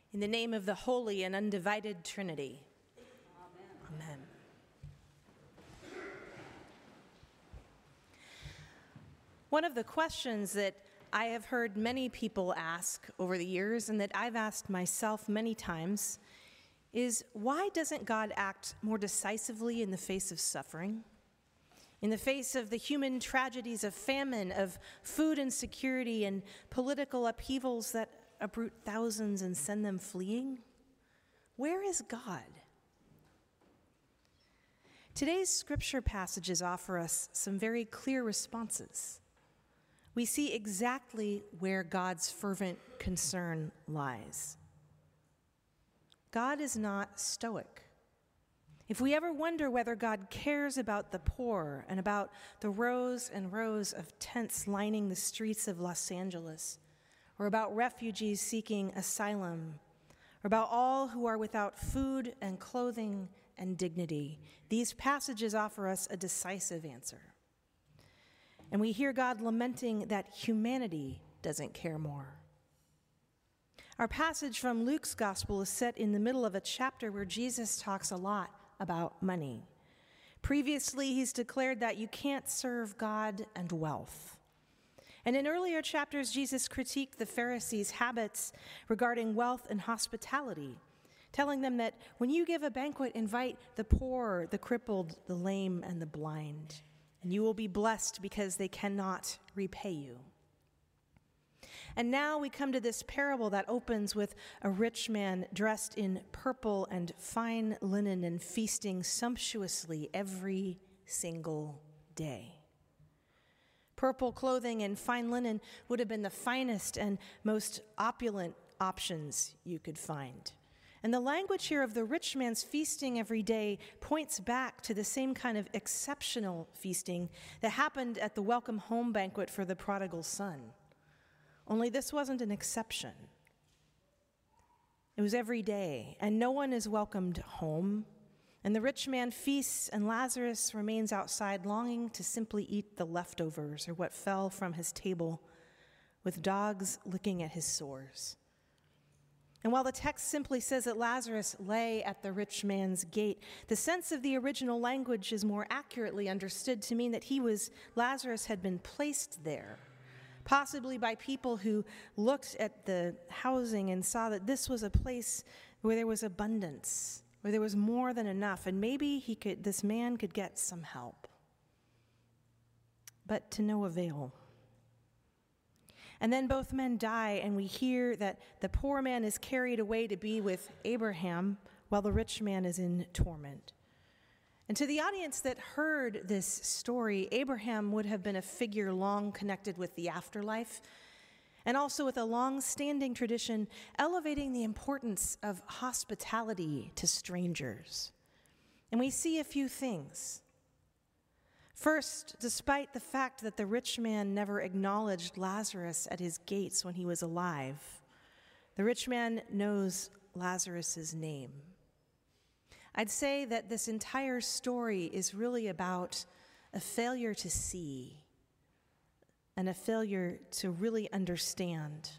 In the name of the Holy and Undivided Trinity. Amen. Amen. One of the questions that I have heard many people ask over the years, and that I've asked myself many times, is why doesn't God act more decisively in the face of suffering? In the face of the human tragedies of famine, of food insecurity, and political upheavals that uproot thousands and send them fleeing? Where is God? Today's scripture passages offer us some very clear responses. We see exactly where God's fervent concern lies. God is not stoic. If we ever wonder whether God cares about the poor and about the rows and rows of tents lining the streets of Los Angeles, or about refugees seeking asylum, or about all who are without food and clothing and dignity, these passages offer us a decisive answer. And we hear God lamenting that humanity doesn't care more. Our passage from Luke's gospel is set in the middle of a chapter where Jesus talks a lot about money. Previously, he's declared that you can't serve God and wealth. And in earlier chapters, Jesus critiqued the Pharisees' habits regarding wealth and hospitality, telling them that when you give a banquet, invite the poor, the crippled, the lame, and the blind, and you will be blessed because they cannot repay you. And now we come to this parable that opens with a rich man dressed in purple and fine linen and feasting sumptuously every single day. Purple clothing and fine linen would have been the finest and most opulent options you could find. And the language here of the rich man's feasting every day points back to the same kind of exceptional feasting that happened at the welcome home banquet for the prodigal son. Only this wasn't an exception. It was every day, and no one is welcomed home. And the rich man feasts, and Lazarus remains outside longing to simply eat the leftovers or what fell from his table, with dogs licking at his sores. And while the text simply says that Lazarus lay at the rich man's gate, the sense of the original language is more accurately understood to mean that Lazarus had been placed there, possibly by people who looked at the housing and saw that this was a place where there was abundance, where there was more than enough, and maybe this man could get some help. But to no avail. And then both men die, and we hear that the poor man is carried away to be with Abraham, while the rich man is in torment. And to the audience that heard this story, Abraham would have been a figure long connected with the afterlife, and also with a long-standing tradition elevating the importance of hospitality to strangers. And we see a few things. First, despite the fact that the rich man never acknowledged Lazarus at his gates when he was alive, the rich man knows Lazarus' name. I'd say that this entire story is really about a failure to see and a failure to really understand.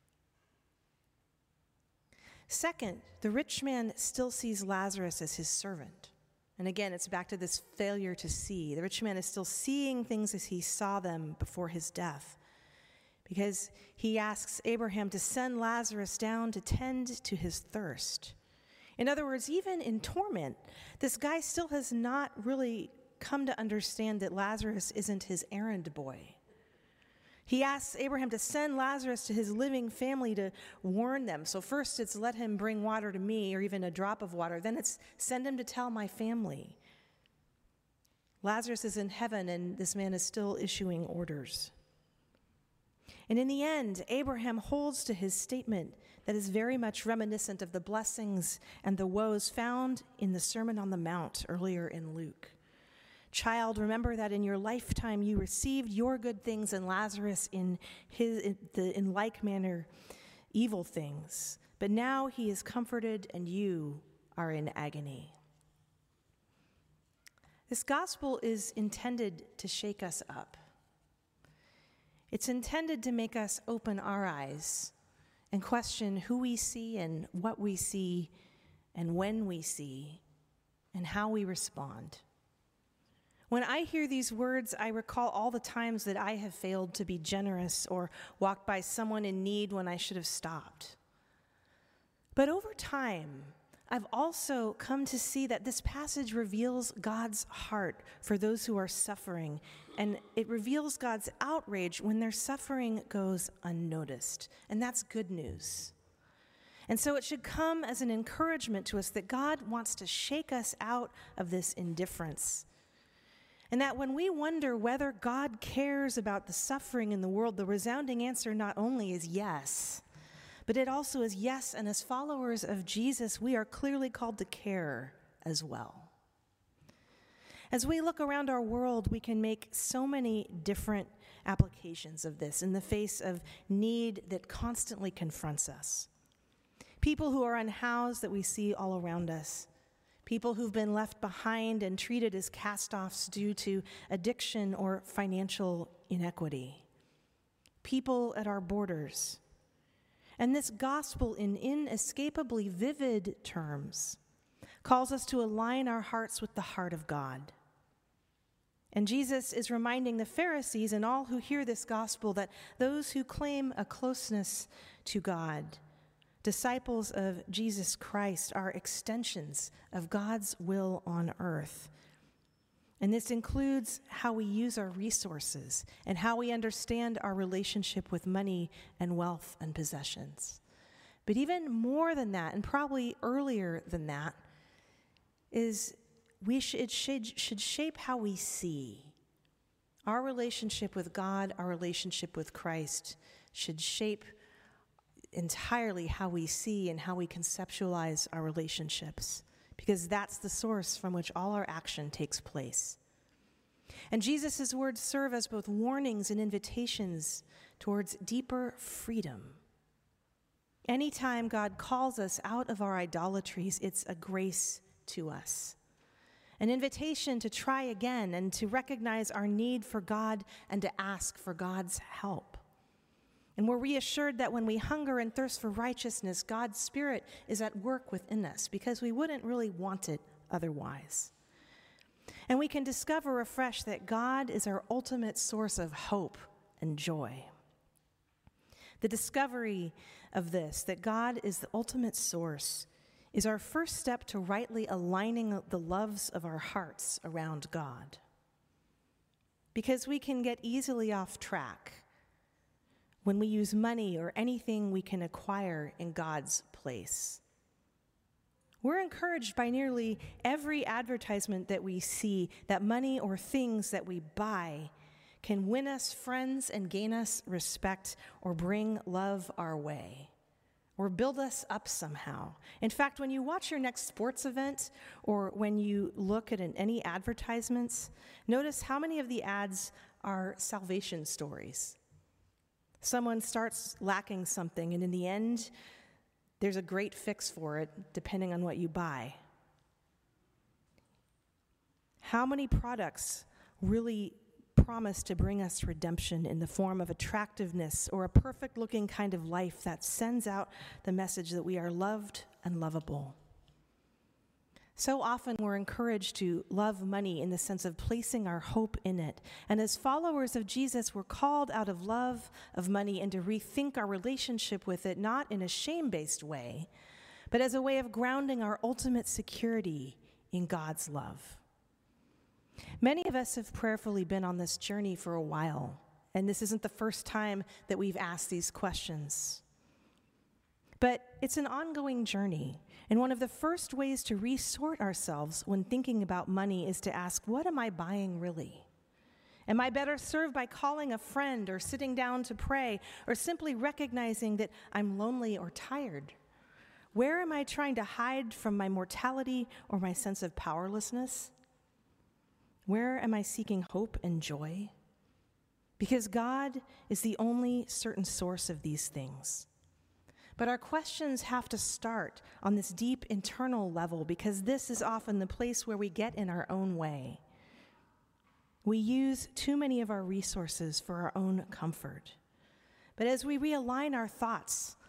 Second, the rich man still sees Lazarus as his servant. And again, it's back to this failure to see. The rich man is still seeing things as he saw them before his death, because he asks Abraham to send Lazarus down to tend to his thirst. In other words, even in torment, this guy still has not really come to understand that Lazarus isn't his errand boy. He asks Abraham to send Lazarus to his living family to warn them. So first it's let him bring water to me, or even a drop of water. Then it's send him to tell my family. Lazarus is in heaven, and this man is still issuing orders. And in the end, Abraham holds to his statement that is very much reminiscent of the blessings and the woes found in the Sermon on the Mount earlier in Luke. Child, remember that in your lifetime you received your good things, and Lazarus in like manner evil things. But now he is comforted, and you are in agony. This gospel is intended to shake us up. It's intended to make us open our eyes and question who we see and what we see and when we see and how we respond. When I hear these words, I recall all the times that I have failed to be generous or walked by someone in need when I should have stopped. But over time, I've also come to see that this passage reveals God's heart for those who are suffering, and it reveals God's outrage when their suffering goes unnoticed. And that's good news. And so it should come as an encouragement to us that God wants to shake us out of this indifference. And that when we wonder whether God cares about the suffering in the world, the resounding answer not only is yes, but it also is yes, and as followers of Jesus, we are clearly called to care as well. As we look around our world, we can make so many different applications of this in the face of need that constantly confronts us. People who are unhoused that we see all around us. People who've been left behind and treated as cast-offs due to addiction or financial inequity. People at our borders. And this gospel, in inescapably vivid terms, calls us to align our hearts with the heart of God. And Jesus is reminding the Pharisees and all who hear this gospel that those who claim a closeness to God, disciples of Jesus Christ, are extensions of God's will on earth. And this includes how we use our resources and how we understand our relationship with money and wealth and possessions. But even more than that, and probably earlier than that, is it should shape how we see. Our relationship with God, our relationship with Christ, should shape entirely how we see and how we conceptualize our relationships, because that's the source from which all our action takes place. And Jesus' words serve as both warnings and invitations towards deeper freedom. Anytime God calls us out of our idolatries, it's a grace to us, an invitation to try again and to recognize our need for God and to ask for God's help. And we're reassured that when we hunger and thirst for righteousness, God's Spirit is at work within us because we wouldn't really want it otherwise. And we can discover afresh that God is our ultimate source of hope and joy. The discovery of this, that God is the ultimate source, is our first step to rightly aligning the loves of our hearts around God. Because we can get easily off track when we use money or anything we can acquire in God's place. We're encouraged by nearly every advertisement that we see that money or things that we buy can win us friends and gain us respect or bring love our way or build us up somehow. In fact, when you watch your next sports event or when you look at any advertisements, notice how many of the ads are salvation stories. Someone starts lacking something, and in the end, there's a great fix for it, depending on what you buy. How many products really promise to bring us redemption in the form of attractiveness or a perfect-looking kind of life that sends out the message that we are loved and lovable? So often we're encouraged to love money in the sense of placing our hope in it. And as followers of Jesus, we're called out of love of money and to rethink our relationship with it, not in a shame-based way, but as a way of grounding our ultimate security in God's love. Many of us have prayerfully been on this journey for a while, and this isn't the first time that we've asked these questions. But it's an ongoing journey. And one of the first ways to resort ourselves when thinking about money is to ask, what am I buying really? Am I better served by calling a friend or sitting down to pray or simply recognizing that I'm lonely or tired? Where am I trying to hide from my mortality or my sense of powerlessness? Where am I seeking hope and joy? Because God is the only certain source of these things. But our questions have to start on this deep internal level because this is often the place where we get in our own way. We use too many of our resources for our own comfort. But as we realign our thoughts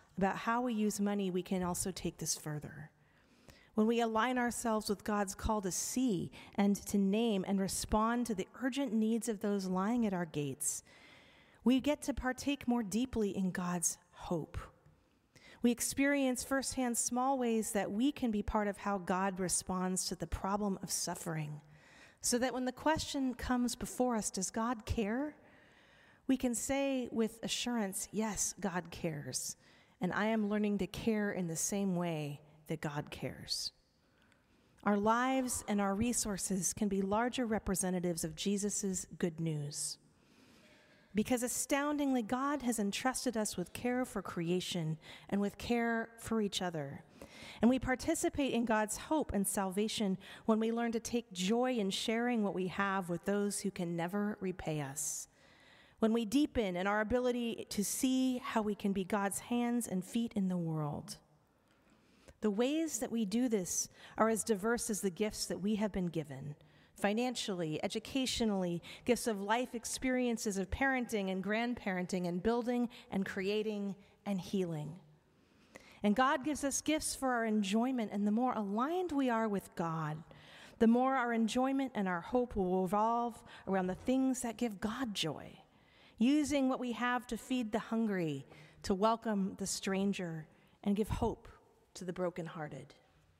about how we use money, we can also take this further. When we align ourselves with God's call to see and to name and respond to the urgent needs of those lying at our gates, we get to partake more deeply in God's hope. We experience firsthand small ways that we can be part of how God responds to the problem of suffering, so that when the question comes before us, does God care? We can say with assurance, yes, God cares, and I am learning to care in the same way that God cares. Our lives and our resources can be larger representatives of Jesus' good news. Because astoundingly, God has entrusted us with care for creation and with care for each other. And we participate in God's hope and salvation when we learn to take joy in sharing what we have with those who can never repay us. When we deepen in our ability to see how we can be God's hands and feet in the world. The ways that we do this are as diverse as the gifts that we have been given. Financially, educationally, gifts of life experiences of parenting and grandparenting and building and creating and healing. And God gives us gifts for our enjoyment, and the more aligned we are with God, the more our enjoyment and our hope will revolve around the things that give God joy, using what we have to feed the hungry, to welcome the stranger, and give hope to the brokenhearted.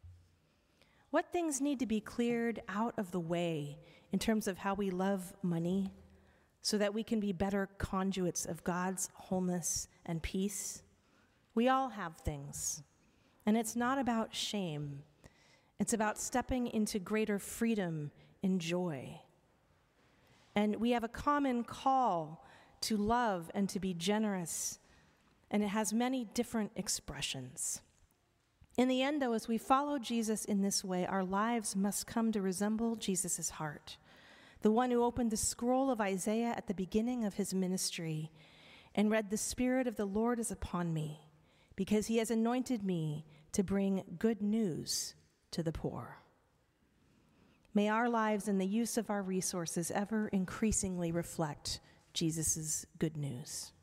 What things need to be cleared out of the way in terms of how we love money so that we can be better conduits of God's wholeness and peace? We all have things, and it's not about shame. It's about stepping into greater freedom and joy. And we have a common call to love and to be generous, and it has many different expressions. In the end, though, as we follow Jesus in this way, our lives must come to resemble Jesus' heart, the one who opened the scroll of Isaiah at the beginning of his ministry and read, "The Spirit of the Lord is upon me, because he has anointed me to bring good news to the poor." May our lives and the use of our resources ever increasingly reflect Jesus' good news.